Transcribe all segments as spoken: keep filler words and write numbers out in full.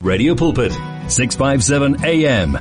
Radio Pulpit, six fifty-seven A M.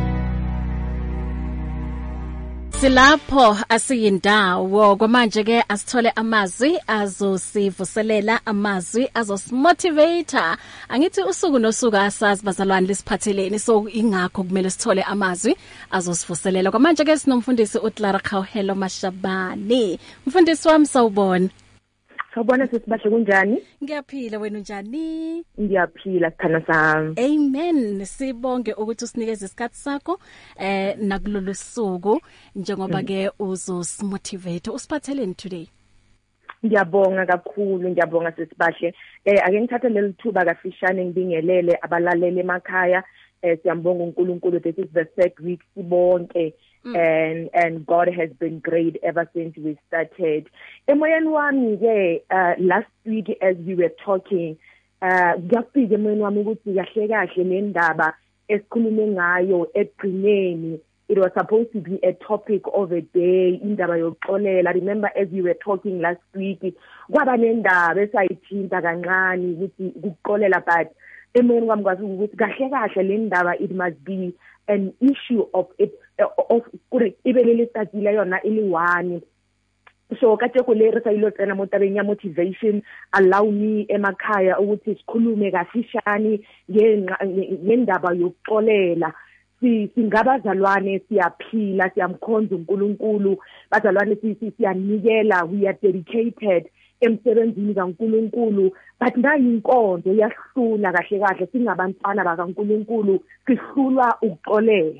Silapho asiyindawo kwamanje ke asithole amazwi azosivuselela, amazwi azosimotivator. Angithi usuku nosuku asazi bazalwane lisiphatheleni, so ingakho kumele sithole amazwi azosivuselela. Kwamanje ke sinomfundisi uClara Khawuhelo Mashabane. Mfundisi wami sawubona. Sawubona sisibahle kunjani? Ngiyaphila, wena unjani? Ngiyaphila sikhana sami. Amen. Sibonge ukuthi usinikeze isikhathi sakho eh nakulolu suku njengoba ke uzosimotivate. Usiphatheleni today? Ngiyabonga kakhulu, ngiyabonga sisibahle. Eh ake ngithathe leli thuba kafishane ngibingelele abalaleli emakhaya. Eh siyambonga uNkulunkulu, this is the third week sibonke. Mm. and and God has been great ever since we started. Emoyeni wami ke uh, last week as we were talking uh ngiyafika emoyeni wami ukuthi kahle kahle le ndaba esikhulume ngayo egcineni, it was supposed to be a topic of a day, indaba yokuxolela. Remember as we were talking last week kwaba nendaba esayithinta kancane ukuthi ukuxolela, but emoyeni wami kwazi ukuthi kahle kahle le ndaba it must be an issue of it of ibelele tsatsile yona ile one. So kate go le re sa ilo tsena mo tabeng ya motivation, allow me emakhaya ukuthi sikhulume kafishane ngendaba yokuxolela. Si singabazalwane siyaphila, siyamkhonza uNkulunkulu, bazalwane siyanikela, we are dedicated emsebenzini kaNkulunkulu, but ngayinkonzo yahlula kahle kahle singabantwana bakaNkulunkulu sihlulwa ukuxolela.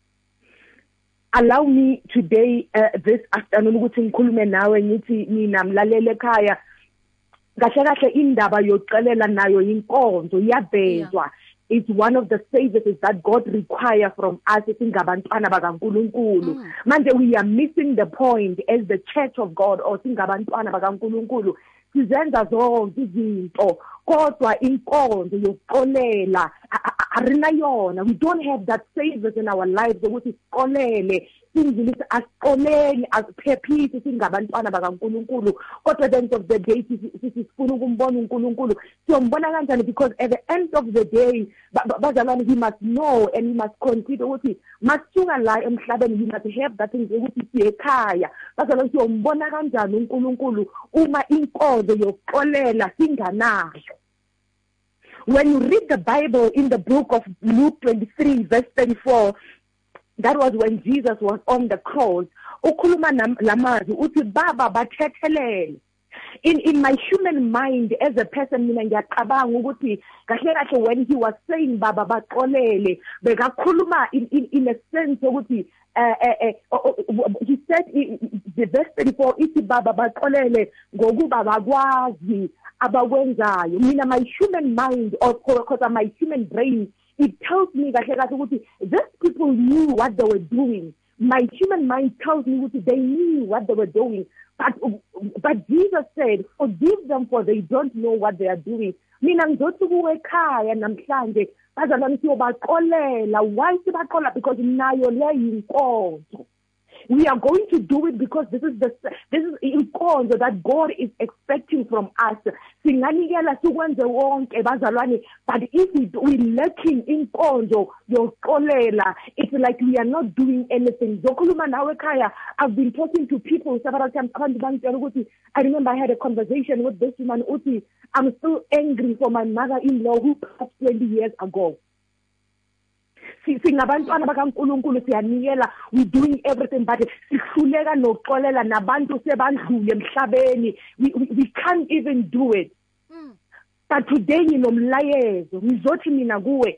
Allow me today uh, this afternoon ukuthi ngikhulume nawe ngithi mina mlalele ekhaya kahle kahle indaba yokuxolela nayo inkonzo iyabezwa. It's one of the services that God requires from us singabantwana bakaNkulunkulu. Mm. Manje we are missing the point as the church of God or singabantwana bakaNkulunkulu. Sizenza zonke izinto kodwa inkonzo yokuxolela arina yona. We don't have that service in our lives ukuthi siqolele, singilise asiqoleni asiphephise singabantwana bakaNkulunkulu. Kodwa at the end of the day sifuna ukumbona uNkulunkulu. Siyombona kanjani? Because at the end of the day bazalwane we must know and we must consider ukuthi masuka la emhlabeni we must have that thing ukuthi siyekhaya. Bazalwane siyombona kanjani uNkulunkulu uma inkonzo yokuxolela singanayo. When you read the Bible in the book of Luke twenty-three verse thirty-four, that was when Jesus was on the cross. Ukhuluma lamazwi uthi baba bathethelele. In in my human mind as a person mina ngiyacabanga ukuthi kahle kahle when he was saying baba baxolele bekakhuluma in in in a sense ukuthi uh, uh, uh, he said the verse thirty-four ithi baba baxolele ngokuba bakwazi abakwenzayo. Mina my human mind or because my human brain, it tells me kahle kahle ukuthi these people knew what they were doing. My human mind tells me that they knew what they were doing. But but Jesus said, forgive them for they don't know what they are doing. Mina ngizothi kuwe ekhaya namhlanje bazalwane siyobaxolela. Why sibaxolela? Because nayo le yinkonzo. We are going to do it because this is the this is inkonzo that God is expecting from us. Singanikela sikwenze wonke bazalwane, but if we lacking inkonzo yokuxolela, it's like we are not doing anything. Zokhuluma nawe ekhaya, I've been talking to people several times. I remember I had a conversation with this woman uthi, I'm still angry for my mother-in-law who passed twenty years ago. Singabantwana bakaNkulunkulu siyanikela, we doing everything but sihluleka nokuxolela nabantu sebandlule emhlabeni. We, we we can't even do it. Mm. But today nginomlayezo ngizothi mina kuwe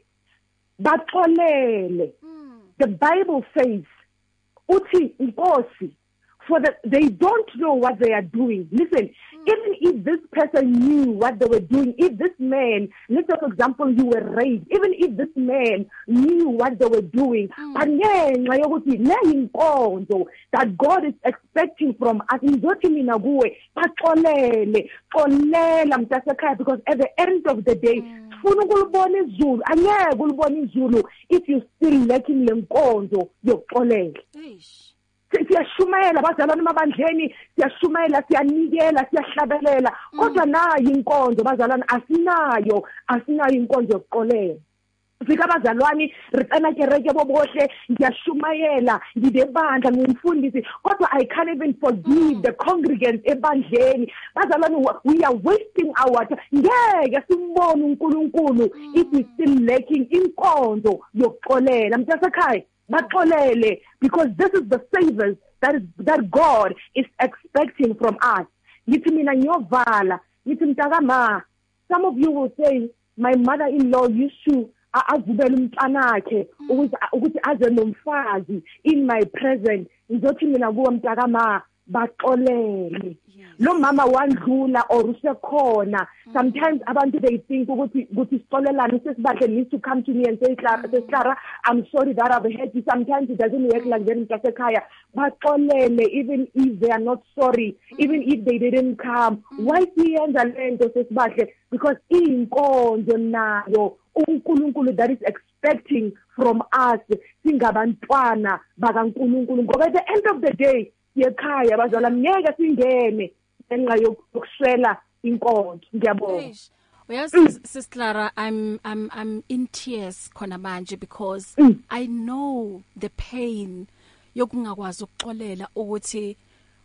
baxolele. Mm. The Bible says uthi inkosi, for the, they don't know what they are doing. Listen, mm. even if this person knew what they were doing, if this man, let's say for example you were raped, even if this man knew what they were doing, mm. but ngenxa yokuthi le inkonzo that God is expecting from us, ngizothi mina kuwe baxolele, xolela mntasekhaya, because at the end of the day funa ukulibona izulu, angeke ulibona izulu if you still lacking le nkonzo yokuxolela. siyashumayela bazalwane emabandleni siyashumayela siyanikela siyahlabelela kodwa nayo inkonzo bazalwane asinayo asinayo inkonzo yokuqolela fika abazalwane ricena kereke bobohle ngiyashumayela ngidebandla ngumfundisi kodwa I can't even forgive the congregants ebandleni bazalwane we are wasting our time ngeke simbone uNkulunkulu if we still lacking inkonzo yokuqolela mntasekhaya baxolele because this is the savers that is that God is expecting from us ngithi mina ngiyovala ngithi mntakama some of you will say my mother-in-law used to azibela umntanakhe ukuthi ukuthi aze nomfazi in my present ngizothi mina kuwe mntakama baxolele lo mama wandlula or usekhona sometimes abantu they think ukuthi ukuthi sixolelana sesibahle needs to come to me and say Clara say Clara I'm sorry that I've hurt you sometimes it doesn't work like that mntasekhaya baxolele even if they are not sorry even if they didn't come why siyenza lento sesibahle because inkonzo nayo uNkulunkulu that is expecting from us singabantwana bakaNkulunkulu ngoba at the end of the day yekhaya bazala ngeke singene enqa yokuswela inkonzo ngiyabonga uyazi Sister Clara I'm I'm I'm in tears khona manje because mm. I know the pain yokungakwazi ukuxolela ukuthi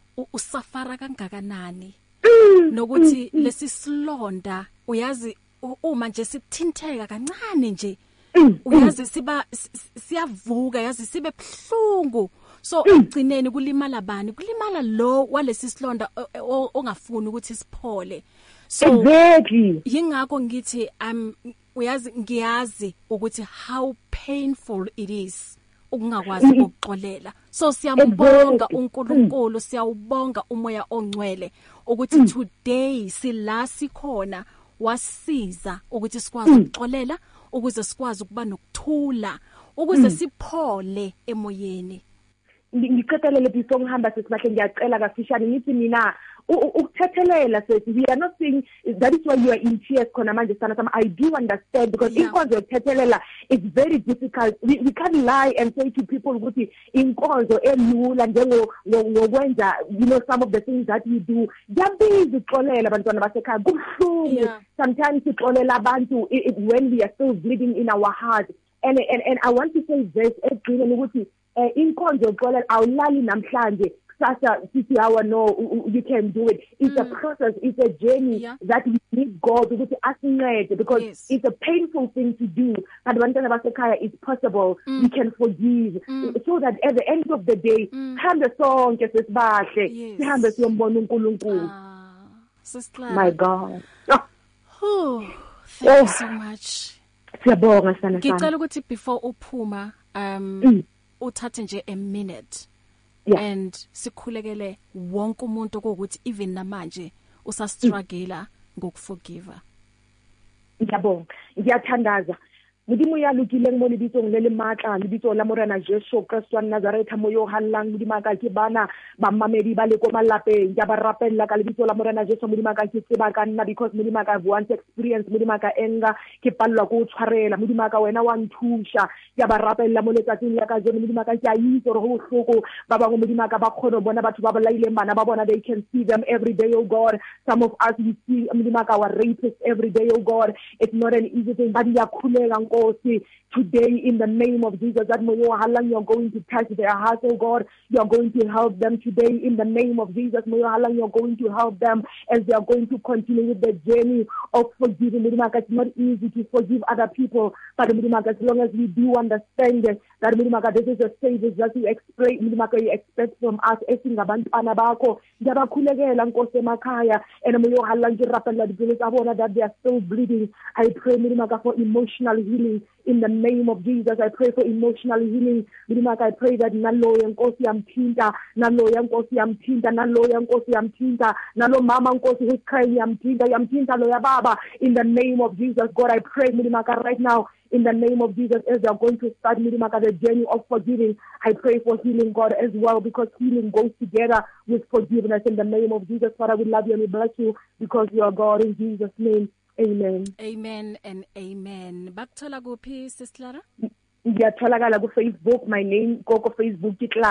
usafara kangakanani mm. nokuthi mm. lesi silonda uyazi uma nje sithinteka kancane nje mm. uyazi siba siyavuka yazi sibe bhlungu so egcineni kulimala bani kulimala lo walesi silonda ongafuni ukuthi siphole so exactly yingakho ngithi um uyazi ngiyazi ukuthi how painful it is ukungakwazi ukuxolela so siyambonga uNkulunkulu siyawubonga umoya ongcwele ukuthi today sila sikhona wasiza ukuthi sikwazi ukuxolela ukuze sikwazi ukuba nokuthula ukuze siphole emoyeni ngicethelele before ngihamba sesibahle ngiyacela kafishane ngithi mina ukuthethelela sethi we are not saying that is why you are in tears khona manje sana sama I do understand because yeah. inkonzo yokuthethelela is very difficult we, we can't lie and say to people ukuthi inkonzo elula njengo ngokwenza you know some of the things that we do yabiza uxolela abantwana basekhaya kubuhlungu sometimes sixolela abantu when we are still bleeding in our heart and and and I want to say this egcine ukuthi Uh, inkonzo yokuxolela awulali namhlanje kusasa sithi hawa no you can do it it's mm. a process it's a journey yeah. that we need God ukuthi asincede because yes. it's a painful thing to do but abantwana basekhaya it's possible mm. we can forgive mm. so that at the end of the day hambe mm. sonke sesibahle sihambe siyombona uNkulunkulu ah sister my God oh thank oh. you so much siyabonga sana sana ngicela ukuthi before uphuma um mm. uthathe nje a minute yeah. and sikhulekele wonke umuntu ukuthi even namanje usa struggle mm. ngokuforgive ngiyabonga ngiyathandaza Modimo ya lokile mo lebitso ngele matla lebitso la morena Jesu Kristo wa Nazareth moyo hallang modimo ka ke bana ba mamedi ba le ko malapeng ya ba rapella ka lebitso la morena Jesu modimo ka ke tseba ka nna because modimo ka want experience modimo ka enga ke pallwa go tshwarela modimo ka wena wa nthusha ya ba rapella mo letsatsing la ka jeno modimo ka ke a itse re go hloko ba bangwe modimo ka ba khono bona batho ba bolaile mana ba bona they can see them every day oh God some of us we see modimo ka wa rapists every day oh God it's not an easy thing but ya khulega today in the name of Jesus that moyo halang you're going to touch their hearts oh God you're going to help them today in the name of Jesus moyo halang you're going to help them as they are going to continue with the journey of forgiving it's not easy to forgive other people but as long as we do understand that this is a service that you expect you expect from us esingabantwana bakho ngiyabakhulekela Nkosi emakhaya and moyo halang ke rapella dipelo tsa bona that they are still bleeding I pray for emotional healing in the name of Jesus I pray for emotional healing I pray that naloya Nkosi yamthinta naloya Nkosi yamthinta naloya Nkosi yamthinta nalo mama Nkosi who's crying yamthinta yamthinta loya baba in the name of Jesus God I pray right now in the name of Jesus as they are going to start the journey of forgiving I pray for healing God as well because healing goes together with forgiveness in the name of Jesus Father we love you and we bless you because you are God in Jesus name amen amen and amen bakuthola kuphi Sister Clara ngiyatholakala ku Facebook my name koko Facebook Clara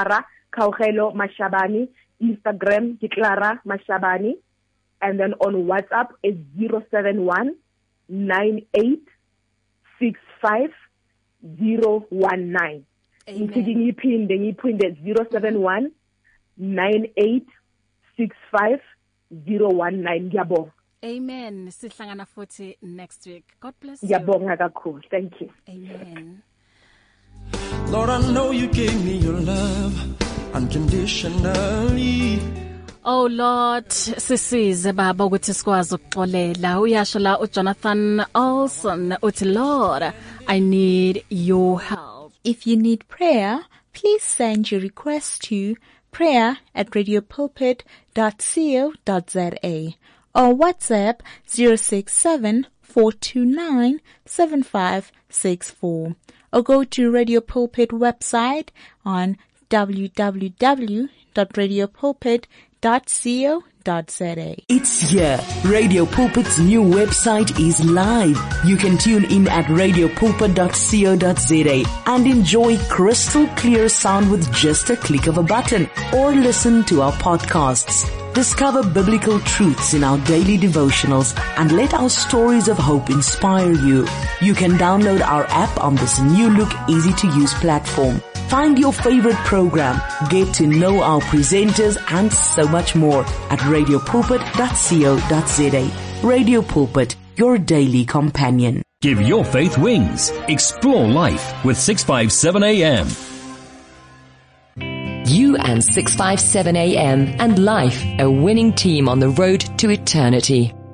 Kaugelo Mashabani, Instagram Clara Mashabani, and then on WhatsApp is zero seven one nine eight six five zero one nine. Ngithi ngiphinde ngiphinde zero seven one nine eight six five zero one nine. Ngiyabonga. Amen. Sihlangana futhi next week. God bless you. Ngiyabonga kakhulu. Thank you. Amen. Lord, I know you gave me your love unconditionally. Oh Lord, sisize baba ukuthi sikwazi ukuxolela. Uyasho la uJonathan Olson uthi Lord, I need your help. If you need prayer, please send your request to prayer at radiopulpit dot co dot za or WhatsApp zero six seven four two nine seven five six four, or go to Radio Pulpit website on w w w dot radiopulpit dot co dot za. It's here. Radio Pulpit's new website is live. You can tune in at radio pulpit dot co dot za and enjoy crystal clear sound with just a click of a button, or listen to our podcasts. Discover biblical truths in our daily devotionals and let our stories of hope inspire you. You can download our app on this new look, easy to use platform. Find your favorite program, get to know our presenters, and so much more at radio pulpit dot co dot za. Radio Pulpit, your daily companion. Give your faith wings. Explore life with six fifty-seven A M. You and six fifty-seven A M and Life, a winning team on the road to eternity.